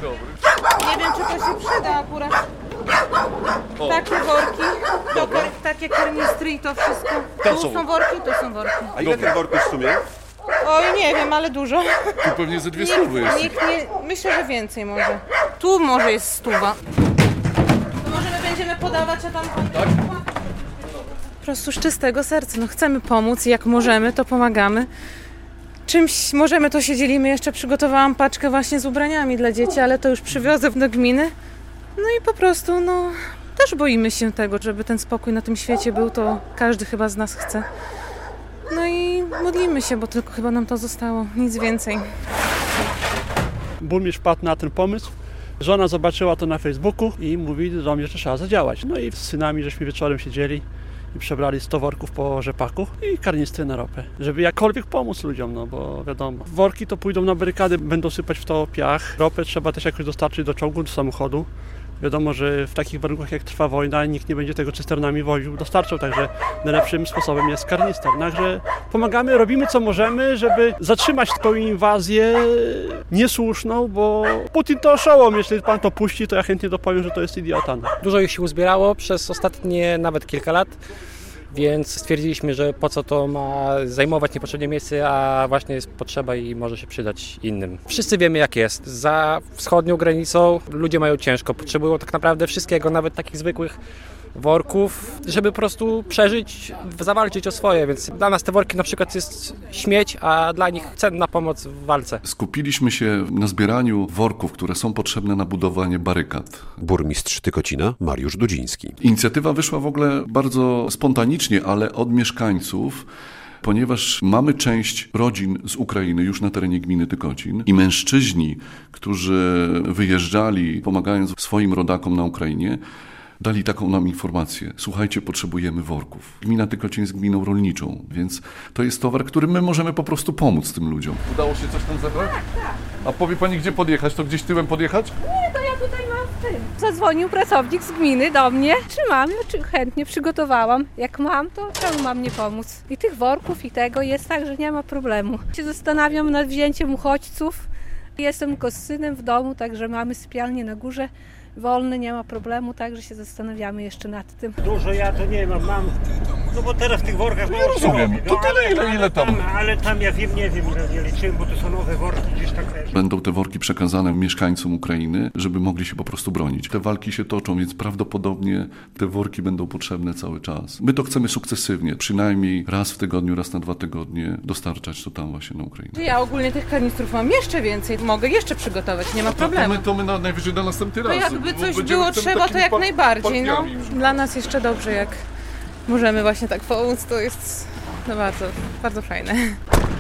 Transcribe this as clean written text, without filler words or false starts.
dobry. Nie wiem, czy to się przyda akurat. Takie worki, takie karnistry i to wszystko. Tu są worki, tu są worki. A ile tych worków w sumie? Oj, nie wiem, ale dużo. Tu pewnie ze 200 jest. Myślę, że więcej może. Tu może jest 100. To może my będziemy podawać, a tam... Tak? Po prostu z czystego serca. No, chcemy pomóc, jak możemy, to pomagamy. Czymś możemy, to się dzielimy. Jeszcze przygotowałam paczkę właśnie z ubraniami dla dzieci, ale to już przywiozę do gminy. No i po prostu, też boimy się tego, żeby ten spokój na tym świecie był, to każdy chyba z nas chce. No i modlimy się, bo tylko chyba nam to zostało, nic więcej. Burmistrz wpadł na ten pomysł. Żona zobaczyła to na Facebooku i mówi do mnie, że trzeba zadziałać. No i z synami żeśmy wieczorem siedzieli i przebrali 100 worków po rzepaku i karnistry na ropę, żeby jakkolwiek pomóc ludziom, bo wiadomo. Worki to pójdą na barykady, będą sypać w to piach. Ropę trzeba też jakoś dostarczyć do czołgu, do samochodu. Wiadomo, że w takich warunkach jak trwa wojna, nikt nie będzie tego cysternami woził, dostarczał, także najlepszym sposobem jest karnister. Także pomagamy, robimy co możemy, żeby zatrzymać tą inwazję niesłuszną, bo Putin to oszołom, jeśli pan to puści, to ja chętnie dopowiem, że to jest idiota. Dużo ich się uzbierało przez ostatnie nawet kilka lat. Więc stwierdziliśmy, że po co to ma zajmować niepotrzebnie miejsce, a właśnie jest potrzeba i może się przydać innym. Wszyscy wiemy, jak jest. Za wschodnią granicą ludzie mają ciężko, potrzebują tak naprawdę wszystkiego, nawet takich zwykłych worków, żeby po prostu przeżyć, zawalczyć o swoje, więc dla nas te worki na przykład jest śmieć, a dla nich cenna pomoc w walce. Skupiliśmy się na zbieraniu worków, które są potrzebne na budowanie barykad. Burmistrz Tykocina Mariusz Dudziński. Inicjatywa wyszła w ogóle bardzo spontanicznie, ale od mieszkańców, ponieważ mamy część rodzin z Ukrainy już na terenie gminy Tykocin i mężczyźni, którzy wyjeżdżali, pomagając swoim rodakom na Ukrainie, dali taką nam informację. Słuchajcie, potrzebujemy worków. Gmina Tykocin jest gminą rolniczą, więc to jest towar, którym my możemy po prostu pomóc tym ludziom. Udało się coś tam zebrać? Tak. A powie pani, gdzie podjechać? To gdzieś tyłem podjechać? Nie, to ja tutaj mam w tym. Zadzwonił pracownik z gminy do mnie. Trzymam, chętnie przygotowałam. Jak mam, to czemu mam nie pomóc? I tych worków i tego jest tak, że nie ma problemu. Się zastanawiam nad wzięciem uchodźców. Jestem tylko z synem w domu, także mamy sypialnię na górze. Wolny, nie ma problemu, także się zastanawiamy jeszcze nad tym. Dużo ja to nie mam, no bo teraz w tych workach mało rozumiem, robi. to tyle, ile tam? Ale tam ja wiem, nie wiem, ile nie liczyłem, bo to są nowe worki, gdzieś tak też. Będą te worki przekazane mieszkańcom Ukrainy, żeby mogli się po prostu bronić. Te walki się toczą, więc prawdopodobnie te worki będą potrzebne cały czas. My to chcemy sukcesywnie, przynajmniej raz w tygodniu, raz na 2 tygodnie dostarczać to tam właśnie na Ukrainę. Ja ogólnie tych karnistrów mam jeszcze więcej, mogę jeszcze przygotować, nie ma problemu. To my najwyżej na następny raz. Jakby coś było trzeba, to jak najbardziej. Dla nas jeszcze dobrze, jak możemy właśnie tak pomóc, to jest bardzo, bardzo fajne.